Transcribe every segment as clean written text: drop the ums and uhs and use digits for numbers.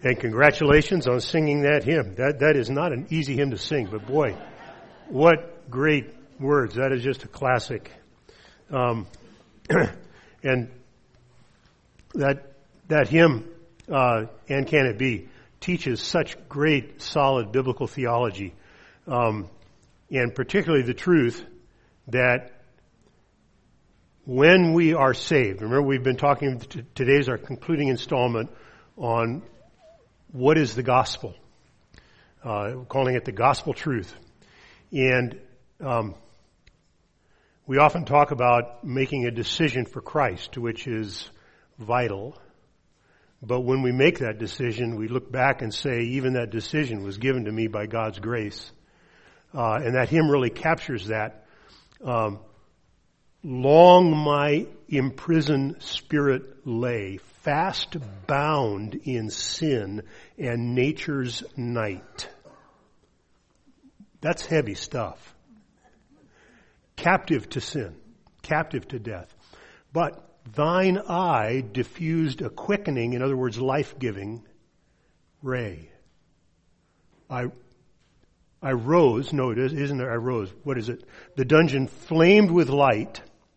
And congratulations on singing that hymn. That is not an easy hymn to sing, but boy, what great words. That is just a classic. And that hymn, And Can It Be, teaches such great, solid biblical theology, and particularly the truth that when we are saved, remember we've been talking, today's our concluding installment on what is the gospel, calling it the gospel truth. And we often talk about making a decision for Christ, which is vital. But when we make that decision, we look back and say, even that decision was given to me by God's grace. And that hymn really captures that. Long my imprisoned spirit lay, fast bound in sin and nature's night. That's heavy stuff. Captive to sin, captive to death. But thine eye diffused a quickening, in other words, life-giving ray. I rose, no it isn't there, I rose, what is it? The dungeon flamed with light.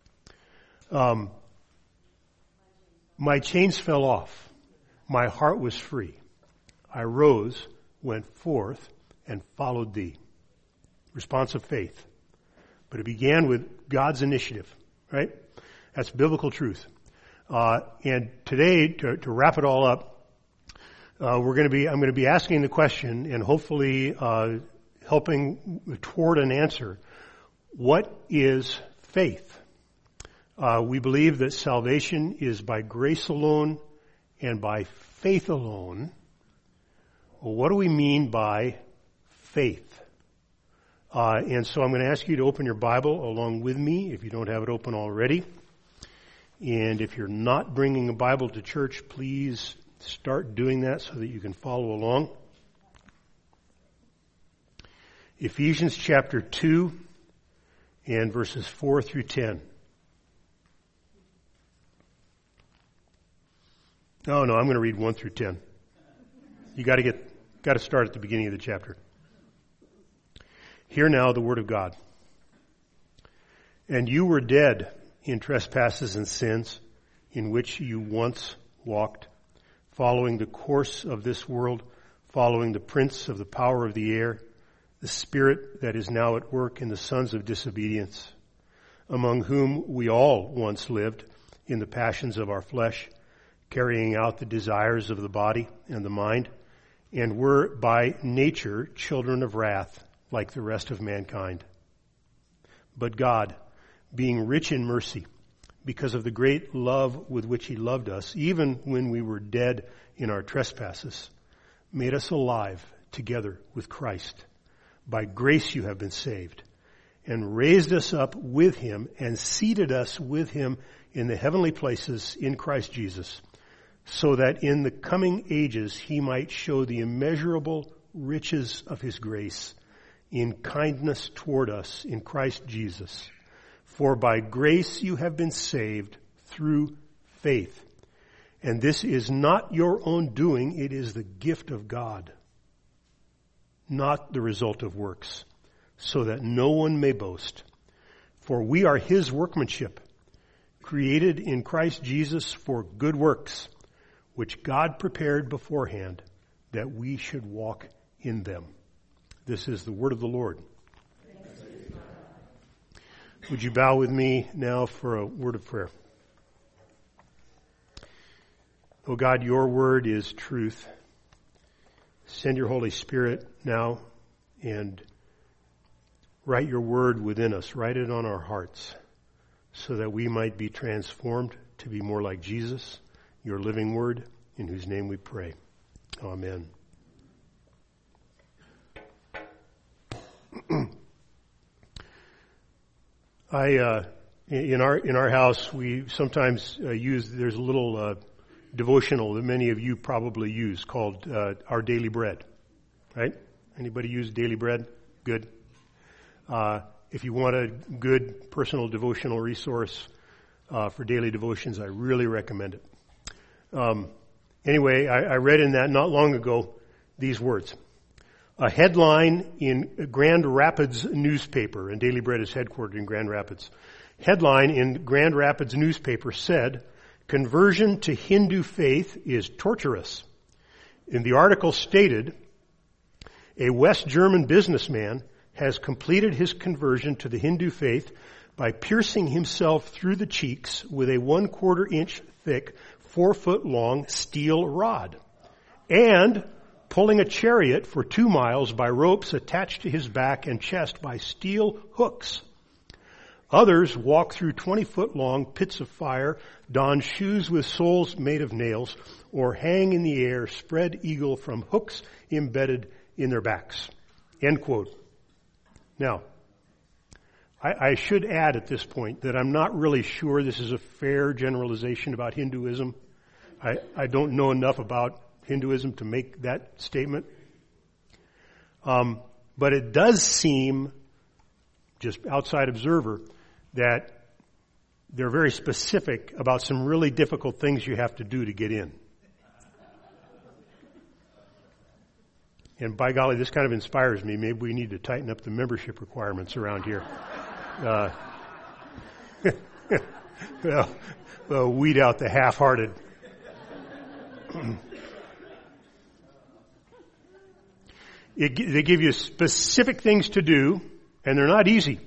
My chains fell off. My heart was free. I rose, went forth, and followed thee. Response of faith. But it began with God's initiative, right? That's biblical truth. And today, to wrap it all up, I'm going to be asking the question and hopefully helping toward an answer. What is faith? We believe that salvation is by grace alone and by faith alone. Well, what do we mean by faith? And so I'm going to ask you to open your Bible along with me if you don't have it open already. And if you're not bringing a Bible to church, please start doing that so that you can follow along. Ephesians chapter 2 and verses 4 through 10. No, I'm going to read 1 through 10. You got to start at the beginning of the chapter. Hear now the word of God. And you were dead in trespasses and sins, in which you once walked, following the course of this world, following the prince of the power of the air, the spirit that is now at work in the sons of disobedience, among whom we all once lived in the passions of our flesh, carrying out the desires of the body and the mind, and were by nature children of wrath, like the rest of mankind. But God, being rich in mercy, because of the great love with which he loved us, even when we were dead in our trespasses, made us alive together with Christ. By grace you have been saved, and raised us up with him, and seated us with him in the heavenly places in Christ Jesus, so that in the coming ages he might show the immeasurable riches of his grace in kindness toward us in Christ Jesus. For by grace you have been saved through faith. And this is not your own doing, it is the gift of God, not the result of works, so that no one may boast. For we are his workmanship, created in Christ Jesus for good works, which God prepared beforehand that we should walk in them. This is the word of the Lord. Would you bow with me now for a word of prayer? Oh God, your word is truth. Send your Holy Spirit now and write your word within us. Write it on our hearts so that we might be transformed to be more like Jesus, your living word, in whose name we pray. Amen. In our house, we sometimes use, there's a little devotional that many of you probably use called Our Daily Bread, right? Anybody use Daily Bread? Good. If you want a good personal devotional resource for daily devotions, I really recommend it. Anyway, I read in that not long ago these words. A headline in Grand Rapids newspaper, and Daily Bread is headquartered in Grand Rapids. Headline in Grand Rapids newspaper said, "Conversion to Hindu faith is torturous." And the article stated, a West German businessman has completed his conversion to the Hindu faith by piercing himself through the cheeks with a 1/4 inch thick, 4-foot-long steel rod, and pulling a chariot for 2 miles by ropes attached to his back and chest by steel hooks. Others walk through 20-foot-long pits of fire, don shoes with soles made of nails, or hang in the air, spread eagle from hooks embedded in their backs. End quote. Now, I should add at this point that I'm not really sure this is a fair generalization about Hinduism. I don't know enough about Hinduism to make that statement. But it does seem, just outside observer, that they're very specific about some really difficult things you have to do to get in. And by golly, this kind of inspires me. Maybe we need to tighten up the membership requirements around here. Well, weed out the half-hearted. They give you specific things to do, and they're not easy.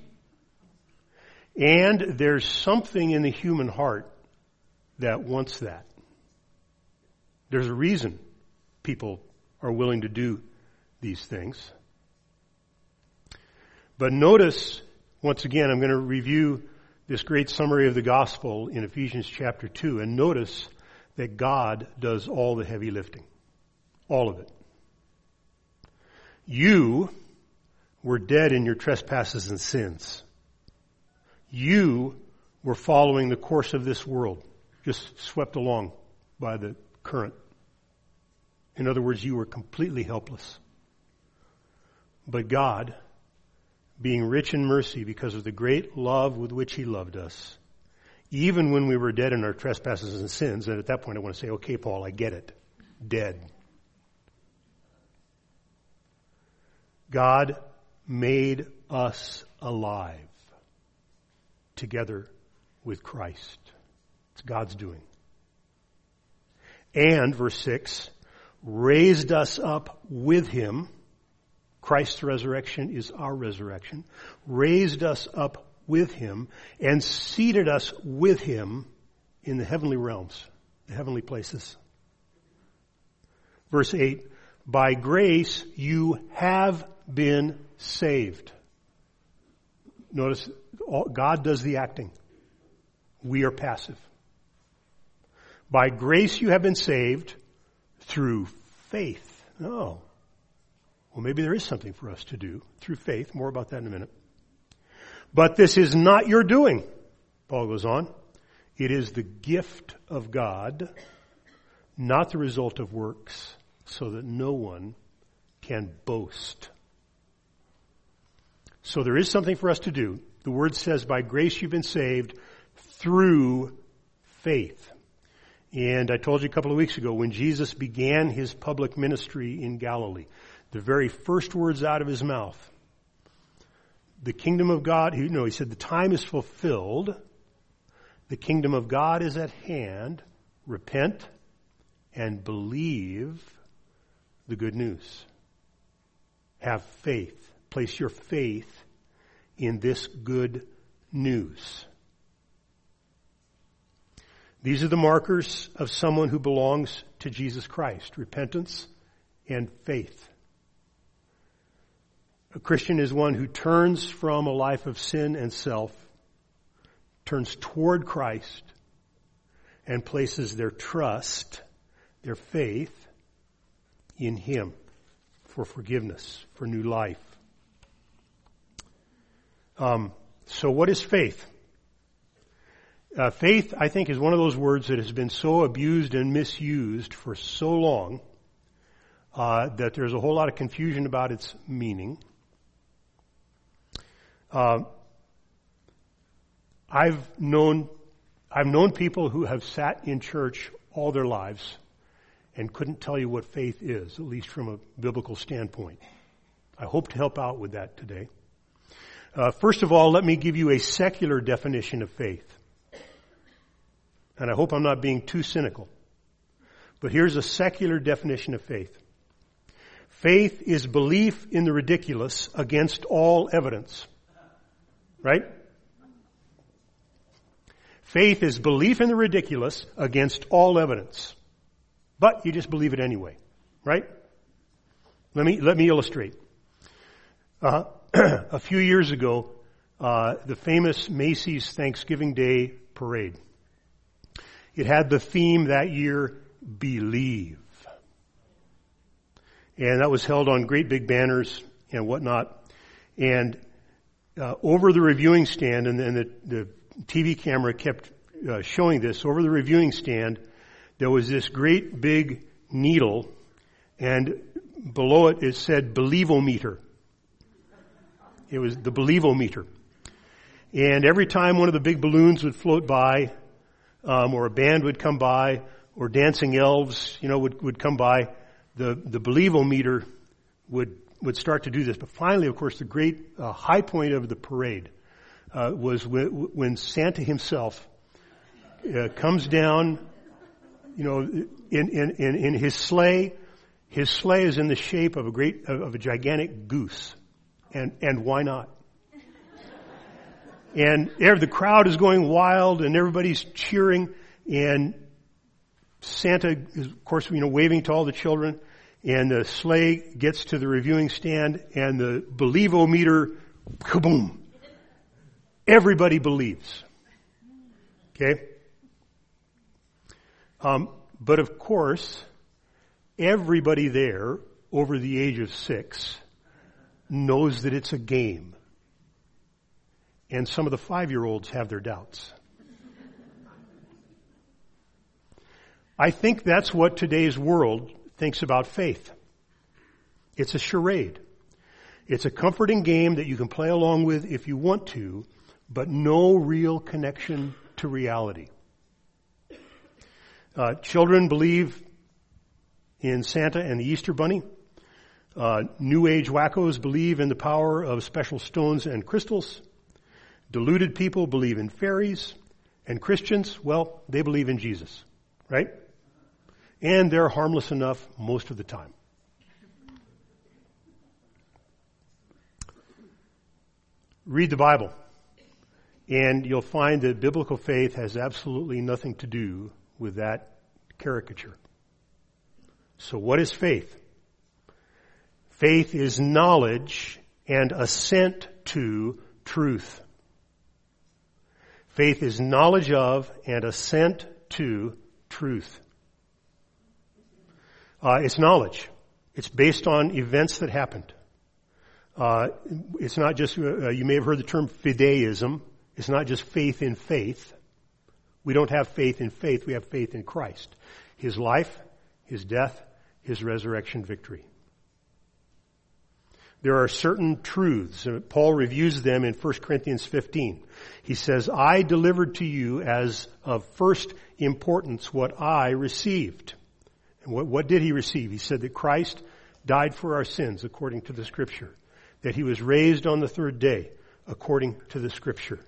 And there's something in the human heart that wants that. There's a reason people are willing to do these things. But notice, once again, I'm going to review this great summary of the gospel in Ephesians chapter 2, and notice that God does all the heavy lifting. All of it. You were dead in your trespasses and sins. You were following the course of this world, just swept along by the current. In other words, you were completely helpless. But God, being rich in mercy because of the great love with which He loved us, even when we were dead in our trespasses and sins, and at that point I want to say, okay, Paul, I get it. Dead. God made us alive together with Christ. It's God's doing. And, verse 6, raised us up with Him. Christ's resurrection is our resurrection. Raised us up with Him and seated us with Him in the heavenly realms, the heavenly places. Verse 8, by grace you have been saved. Notice, God does the acting. We are passive. By grace you have been saved through faith. Oh. Well, maybe there is something for us to do through faith. More about that in a minute. But this is not your doing, Paul goes on. It is the gift of God, not the result of works, so that no one can boast. So there is something for us to do. The word says, by grace you've been saved through faith. And I told you a couple of weeks ago, when Jesus began His public ministry in Galilee, the very first words out of His mouth, the kingdom of God, He said, the time is fulfilled. The kingdom of God is at hand. Repent and believe the good news. Have faith. Place your faith in this good news. These are the markers of someone who belongs to Jesus Christ. Repentance and faith. A Christian is one who turns from a life of sin and self, turns toward Christ, and places their trust, their faith, in Him for forgiveness, for new life. So what is faith? Faith, I think, is one of those words that has been so abused and misused for so long that there's a whole lot of confusion about its meaning. I've known people who have sat in church all their lives and couldn't tell you what faith is, at least from a biblical standpoint. I hope to help out with that today. First of all, let me give you a secular definition of faith. And I hope I'm not being too cynical. But here's a secular definition of faith. Faith is belief in the ridiculous against all evidence. Right? Faith is belief in the ridiculous against all evidence. But you just believe it anyway. Right? Let me illustrate. A few years ago, the famous Macy's Thanksgiving Day Parade. It had the theme that year, Believe. And that was held on great big banners and whatnot. And over the reviewing stand, and the TV camera kept showing this, over the reviewing stand, there was this great big needle, and below it said Believometer. It was the Believometer. And every time one of the big balloons would float by, or a band would come by, or dancing elves, would come by, the Believometer would start to do this. But finally, of course, the great high point of the parade was when Santa himself comes down, in his sleigh. His sleigh is in the shape of a gigantic goose, and why not? And the crowd is going wild, and everybody's cheering, and Santa is, of course, waving to all the children, and the sleigh gets to the reviewing stand, and the Believometer, kaboom! Everybody believes. Okay? But of course, everybody there over the age of 6 knows that it's a game. And some of the 5-year-olds have their doubts. I think that's what today's world thinks about faith. It's a charade. It's a comforting game that you can play along with if you want to, but no real connection to reality. Children believe in Santa and the Easter Bunny. New Age wackos believe in the power of special stones and crystals. Deluded people believe in fairies. And Christians, well, they believe in Jesus. Right? And they're harmless enough most of the time. Read the Bible, and you'll find that biblical faith has absolutely nothing to do with that caricature. So what is faith? Faith is knowledge and assent to truth. Faith is knowledge of and assent to truth. It's knowledge. It's based on events that happened. It's not just, you may have heard the term fideism. It's not just faith in faith. We don't have faith in faith. We have faith in Christ. His life, His death, His resurrection victory. There are certain truths. Paul reviews them in 1 Corinthians 15. He says, I delivered to you as of first importance what I received. And what did he receive? He said that Christ died for our sins according to the Scripture. That He was raised on the third day according to the Scripture.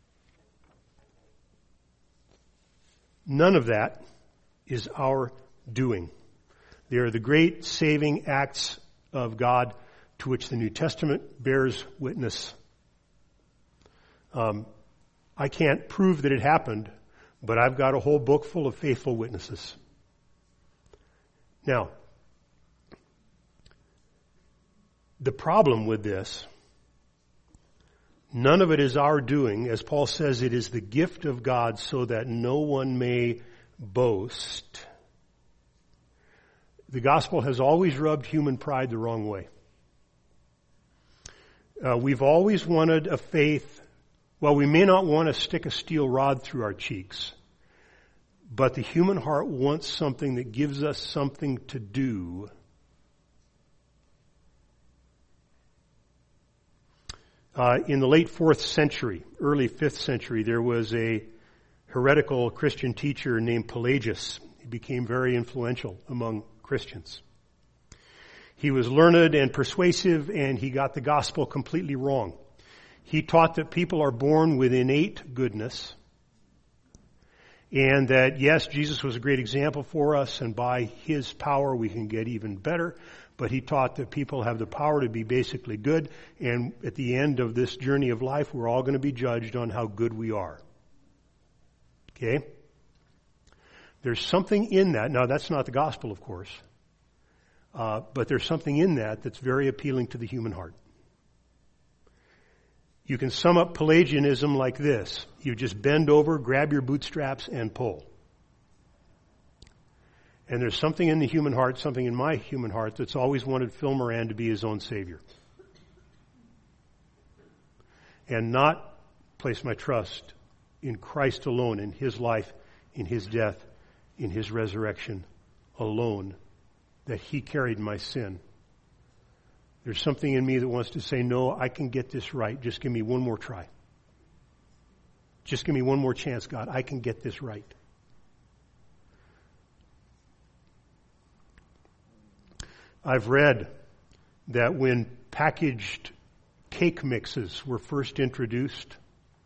None of that is our doing. They are the great saving acts of God to which the New Testament bears witness. I can't prove that it happened, but I've got a whole book full of faithful witnesses. Now, the problem with this, none of it is our doing. As Paul says, it is the gift of God so that no one may boast. The gospel has always rubbed human pride the wrong way. We've always wanted a faith, well, we may not want to stick a steel rod through our cheeks, but the human heart wants something that gives us something to do. In the late 4th century, early 5th century, there was a heretical Christian teacher named Pelagius. He became very influential among Christians. He was learned and persuasive, and he got the gospel completely wrong. He taught that people are born with innate goodness, and that, yes, Jesus was a great example for us, and by his power we can get even better. But he taught that people have the power to be basically good, and at the end of this journey of life, we're all going to be judged on how good we are. Okay? There's something in that. Now, that's not the gospel, of course. But there's something in that that's very appealing to the human heart. You can sum up Pelagianism like this. You just bend over, grab your bootstraps, and pull. And there's something in the human heart, something in my human heart, that's always wanted Phil Moran to be his own Savior. And not place my trust in Christ alone, in his life, in his death, in his resurrection alone, that he carried my sin. There's something in me that wants to say, no, I can get this right. Just give me one more try. Just give me one more chance, God. I can get this right. I've read that when packaged cake mixes were first introduced,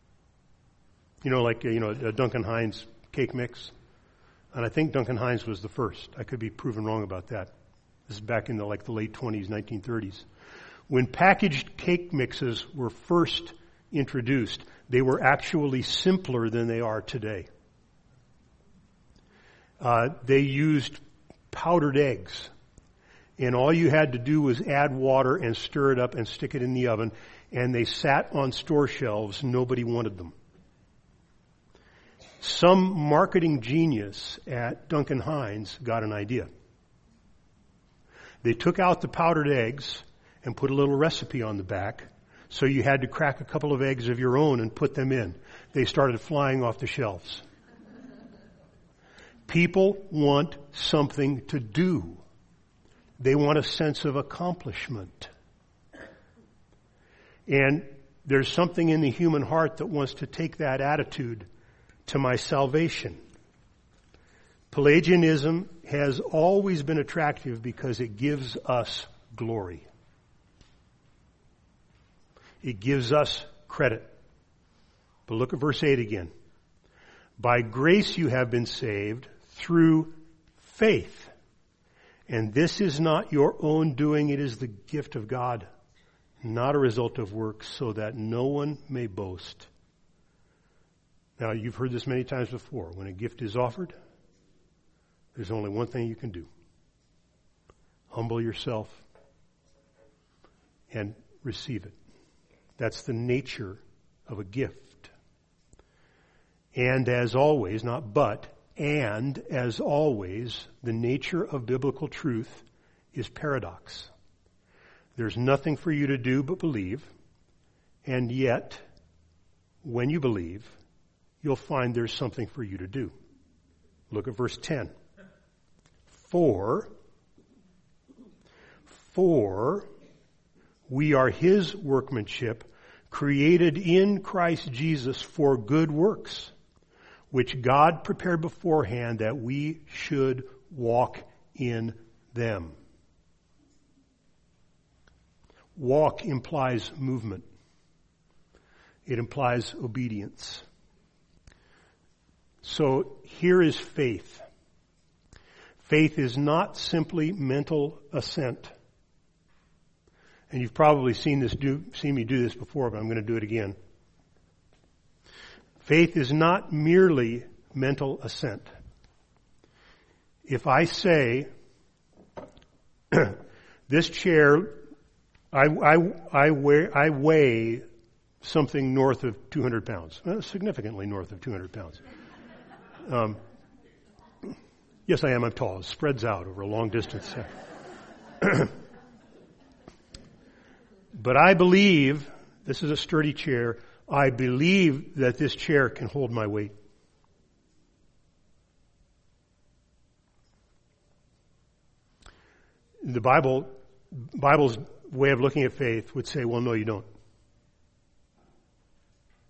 like a Duncan Hines cake mix, and I think Duncan Hines was the first. I could be proven wrong about that. This is back in the late 20s, 1930s. When packaged cake mixes were first introduced, they were actually simpler than they are today. They used powdered eggs. And all you had to do was add water and stir it up and stick it in the oven. And they sat on store shelves. Nobody wanted them. Some marketing genius at Duncan Hines got an idea. They took out the powdered eggs and put a little recipe on the back. So you had to crack a couple of eggs of your own and put them in. They started flying off the shelves. People want something to do. They want a sense of accomplishment. And there's something in the human heart that wants to take that attitude to my salvation. Pelagianism has always been attractive because it gives us glory. It gives us credit. But look at verse 8 again. By grace you have been saved through faith. And this is not your own doing, it is the gift of God, not a result of works, so that no one may boast. Now, you've heard this many times before. When a gift is offered, there's only one thing you can do. Humble yourself and receive it. That's the nature of a gift. And as always, not but, and as always, the nature of biblical truth is paradox. There's nothing for you to do but believe, and yet, when you believe, you'll find there's something for you to do. Look at verse 10. For we are his workmanship, created in Christ Jesus for good works, which God prepared beforehand that we should walk in them. Walk implies movement. It implies obedience. So here is faith. Faith is not simply mental assent. And you've probably seen me do this before, but I'm going to do it again. Faith is not merely mental assent. If I say, this chair, I weigh something north of 200 pounds, significantly north of 200 pounds. Yes, I am. I'm tall. It spreads out over a long distance. But I believe, this is a sturdy chair, I believe that this chair can hold my weight. The Bible's way of looking at faith would say, well, no, you don't.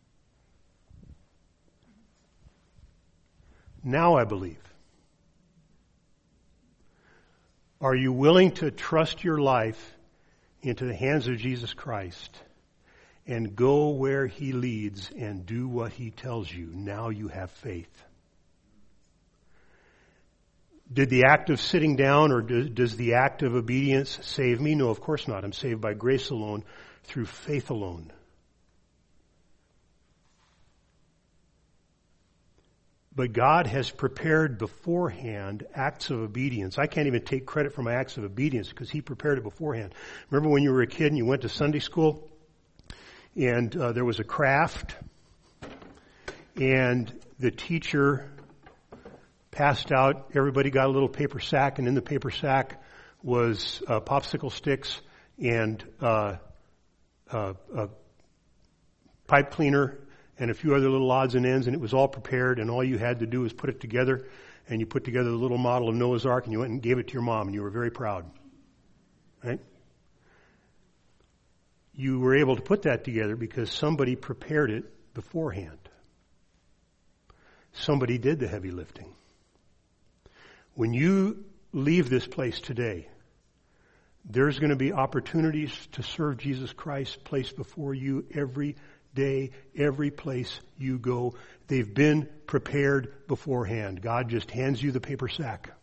Now I believe. Are you willing to trust your life into the hands of Jesus Christ and go where He leads and do what He tells you? Now you have faith. Did the act of sitting down or does the act of obedience save me? No, of course not. I'm saved by grace alone, through faith alone. But God has prepared beforehand acts of obedience. I can't even take credit for my acts of obedience because He prepared it beforehand. Remember when you were a kid and you went to Sunday school and there was a craft and the teacher passed out, everybody got a little paper sack, and in the paper sack was popsicle sticks and a pipe cleaner and a few other little odds and ends, and it was all prepared, and all you had to do was put it together, and you put together the little model of Noah's Ark, and you went and gave it to your mom, and you were very proud. Right? You were able to put that together because somebody prepared it beforehand. Somebody did the heavy lifting. When you leave this place today, there's going to be opportunities to serve Jesus Christ placed before you every day, every place you go. They've been prepared beforehand. God just hands you the paper sack.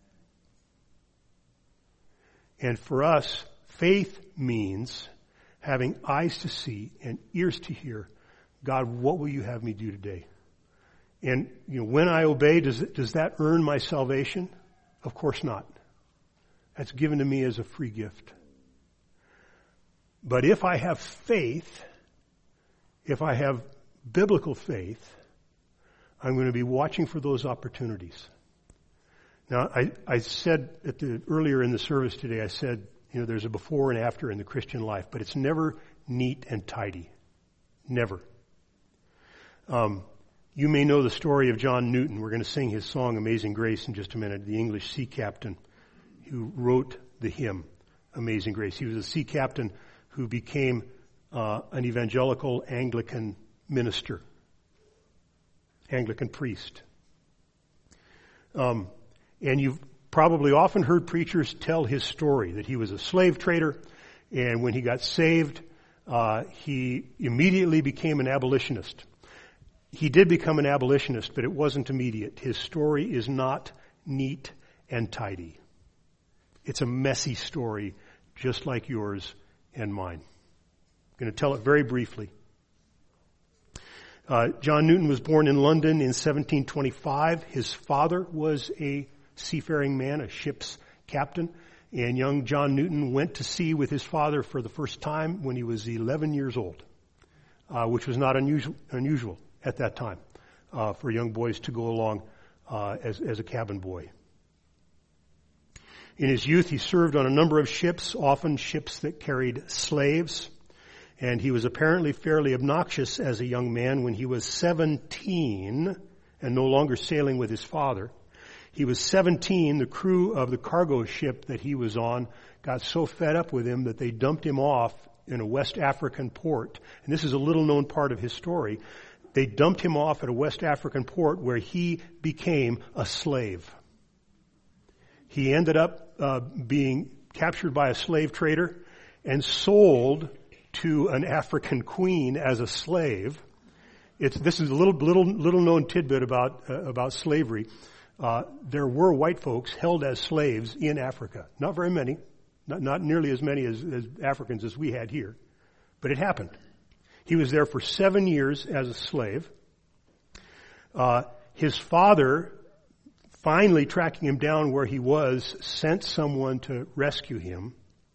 And for us, faith means having eyes to see and ears to hear. God, what will you have me do today? And when I obey, does that earn my salvation? Of course not. That's given to me as a free gift. But if I have faith, if I have biblical faith, I'm going to be watching for those opportunities. Now, I said earlier in the service today, I said, there's a before and after in the Christian life, but it's never neat and tidy. Never. You may know the story of John Newton. We're going to sing his song, Amazing Grace, in just a minute. The English sea captain who wrote the hymn, Amazing Grace. He was a sea captain who became an evangelical Anglican minister, Anglican priest. And you've probably often heard preachers tell his story, that he was a slave trader, and when he got saved, he immediately became an abolitionist. He did become an abolitionist, but it wasn't immediate. His story is not neat and tidy. It's a messy story, just like yours and mine. I'm going to tell it very briefly. John Newton was born in London in 1725. His father was a seafaring man, a ship's captain, and young John Newton went to sea with his father for the first time when he was 11 years old, which was not unusual at that time for young boys to go along as a cabin boy. In his youth, he served on a number of ships, often ships that carried slaves, and he was apparently fairly obnoxious as a young man when he was 17 and no longer sailing with his father. He was 17, the crew of the cargo ship that he was on got so fed up with him that they dumped him off in a West African port. And this is a little known part of his story. They dumped him off at a West African port where he became a slave. He ended up being captured by a slave trader and sold to an African queen as a slave. This is a little known tidbit about slavery. There were white folks held as slaves in Africa. Not very many, not nearly as many as Africans as we had here, but it happened. He was there for 7 years as a slave. His father, finally tracking him down where he was, sent someone to rescue him.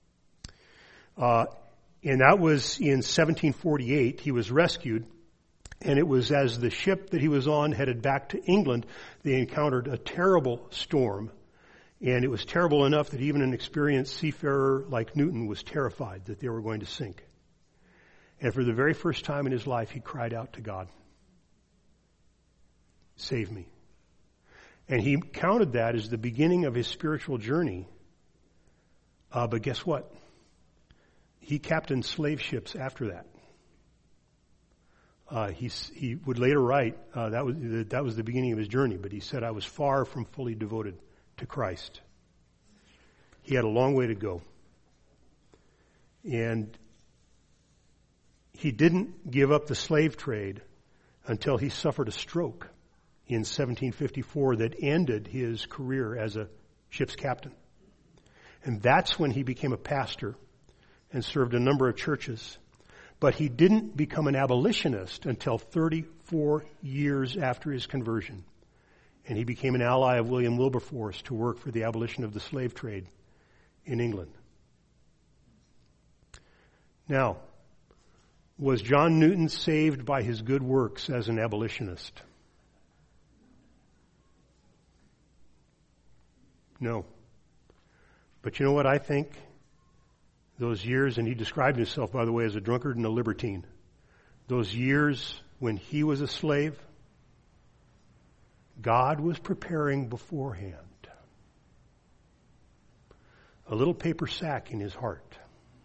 And that was in 1748. He was rescued. And it was as the ship that he was on headed back to England, they encountered a terrible storm. And it was terrible enough that even an experienced seafarer like Newton was terrified that they were going to sink. And for the very first time in his life, he cried out to God, "Save me." And he counted that as the beginning of his spiritual journey. But guess what? He captained slave ships after that. He would later write, that was the beginning of his journey, but he said, "I was far from fully devoted to Christ." he had a long way to go. And he didn't give up the slave trade until he suffered a stroke in 1754 that ended his career as a ship's captain. And that's when he became a pastor and served a number of churches. But he didn't become an abolitionist until 34 years after his conversion. And he became an ally of William Wilberforce to work for the abolition of the slave trade in England. Now, was John Newton saved by his good works as an abolitionist? No. But you know what I think? Those years, and he described himself, by the way, as a drunkard and a libertine. Those years when he was a slave, God was preparing beforehand a little paper sack in his heart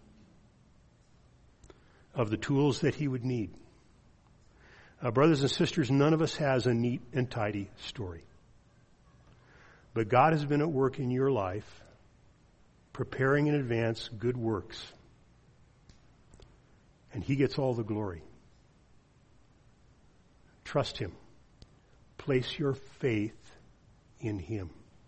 of the tools that he would need. Brothers and sisters, none of us has a neat and tidy story. But God has been at work in your life, preparing in advance good works. And he gets all the glory. Trust him. Place your faith in him.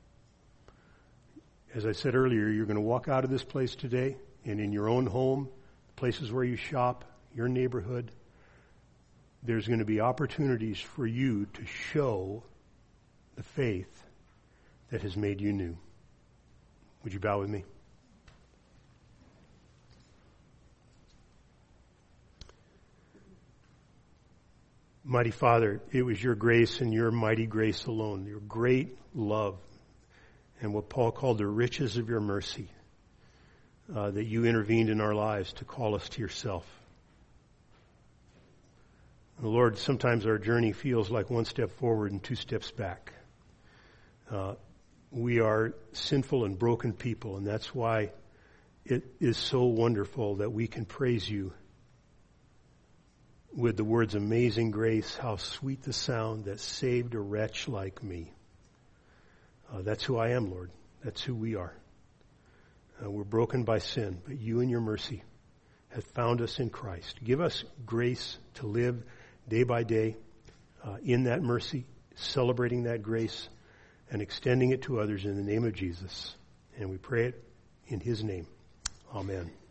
As I said earlier, you're going to walk out of this place today, and in your own home, places where you shop, your neighborhood, there's going to be opportunities for you to show the faith that has made you new. Would you bow with me? Mighty Father, it was your grace and your mighty grace alone, your great love, and what Paul called the riches of your mercy, that you intervened in our lives to call us to yourself. And Lord, sometimes our journey feels like one step forward and two steps back. We are sinful and broken people, and that's why it is so wonderful that we can praise you with the words, amazing grace, how sweet the sound that saved a wretch like me. That's who I am, Lord. That's who we are. We're broken by sin, but you in your mercy have found us in Christ. Give us grace to live day by day in that mercy, celebrating that grace, and extending it to others in the name of Jesus. And we pray it in his name. Amen.